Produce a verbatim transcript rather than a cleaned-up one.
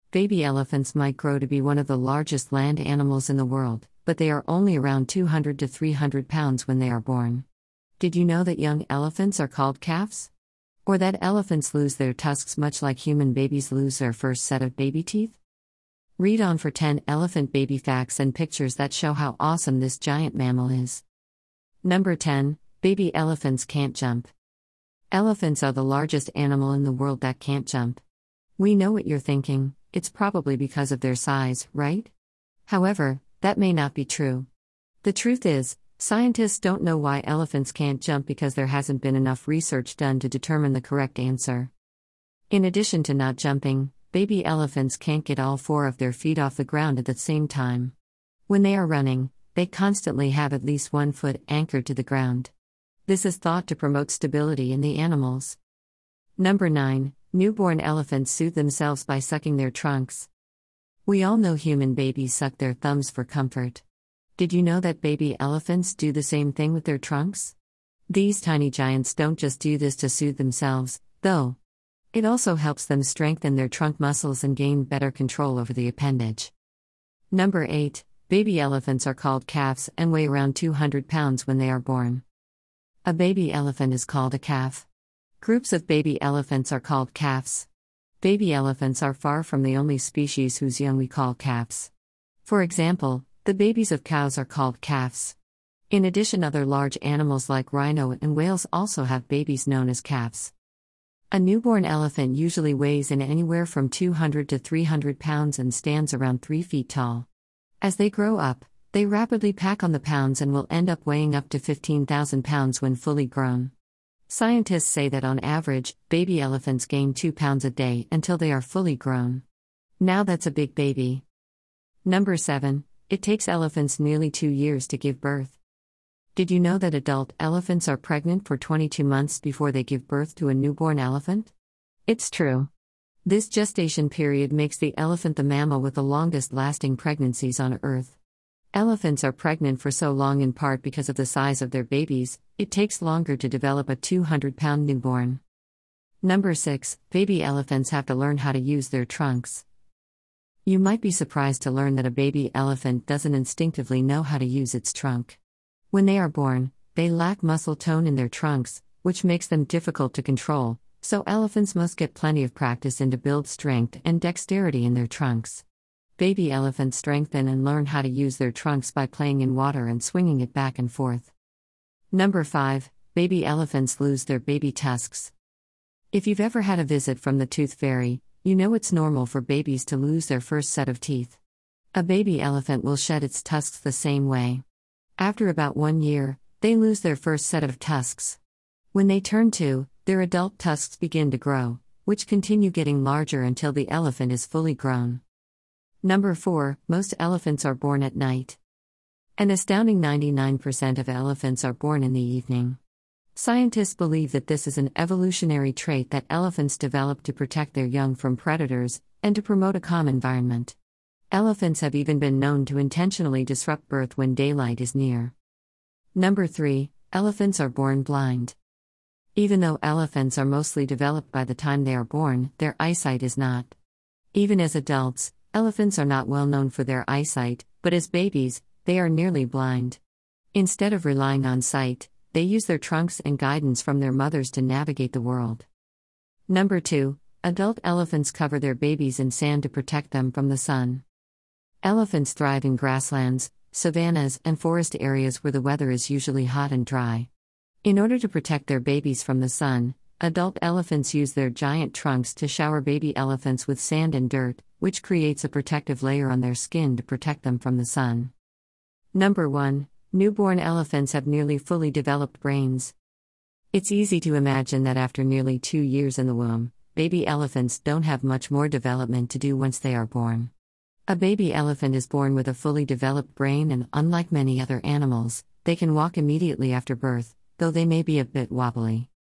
Baby elephants might grow to be one of the largest land animals in the world, but they are only around two hundred to three hundred pounds when they are born. Did you know that young elephants are called calves? Or that elephants lose their tusks much like human babies lose their first set of baby teeth? Read on for ten elephant baby facts and pictures that show how awesome this giant mammal is. Number ten. Baby elephants can't jump. Elephants are the largest animal in the world that can't jump. We know what you're thinking, it's probably because of their size, right? However, that may not be true. The truth is, scientists don't know why elephants can't jump because there hasn't been enough research done to determine the correct answer. In addition to not jumping, baby elephants can't get all four of their feet off the ground at the same time. When they are running, they constantly have at least one foot anchored to the ground. This is thought to promote stability in the animals. Number nine. Newborn elephants soothe themselves by sucking their trunks. We all know human babies suck their thumbs for comfort. Did you know that baby elephants do the same thing with their trunks? These tiny giants don't just do this to soothe themselves, though. It also helps them strengthen their trunk muscles and gain better control over the appendage. Number eight. Baby elephants are called calves and weigh around two hundred pounds when they are born. A baby elephant is called a calf. Groups of baby elephants are called calves. Baby elephants are far from the only species whose young we call calves. For example, the babies of cows are called calves. In addition, other large animals like rhino and whales also have babies known as calves. A newborn elephant usually weighs in anywhere from two hundred to three hundred pounds and stands around three feet tall. As they grow up, they rapidly pack on the pounds and will end up weighing up to fifteen thousand pounds when fully grown. Scientists say that on average, baby elephants gain two pounds a day until they are fully grown. Now that's a big baby. Number seven. It takes elephants nearly two years to give birth. Did you know that adult elephants are pregnant for twenty-two months before they give birth to a newborn elephant? It's true. This gestation period makes the elephant the mammal with the longest lasting pregnancies on Earth. Elephants are pregnant for so long in part because of the size of their babies, it takes longer to develop a two hundred pound newborn. Number six. Baby elephants have to learn how to use their trunks. You might be surprised to learn that a baby elephant doesn't instinctively know how to use its trunk. When they are born, they lack muscle tone in their trunks, which makes them difficult to control, so elephants must get plenty of practice in to build strength and dexterity in their trunks. Baby elephants strengthen and learn how to use their trunks by playing in water and swinging it back and forth. Number five. Baby elephants lose their baby tusks. If you've ever had a visit from the tooth fairy, you know it's normal for babies to lose their first set of teeth. A baby elephant will shed its tusks the same way. After about one year, they lose their first set of tusks. When they turn two, their adult tusks begin to grow, which continue getting larger until the elephant is fully grown. Number four. Most elephants are born at night. An astounding ninety-nine percent of elephants are born in the evening. Scientists believe that this is an evolutionary trait that elephants develop to protect their young from predators and to promote a calm environment. Elephants have even been known to intentionally disrupt birth when daylight is near. Number three. Elephants are born blind. Even though elephants are mostly developed by the time they are born, their eyesight is not. Even as adults, elephants are not well known for their eyesight, but as babies, they are nearly blind. Instead of relying on sight, they use their trunks and guidance from their mothers to navigate the world. Number two. Adult elephants cover their babies in sand to protect them from the sun. Elephants thrive in grasslands, savannas, and forest areas where the weather is usually hot and dry. In order to protect their babies from the sun, adult elephants use their giant trunks to shower baby elephants with sand and dirt, which creates a protective layer on their skin to protect them from the sun. Number one. Newborn elephants have nearly fully developed brains. It's easy to imagine that after nearly two years in the womb, baby elephants don't have much more development to do once they are born. A baby elephant is born with a fully developed brain and, unlike many other animals, they can walk immediately after birth, though they may be a bit wobbly.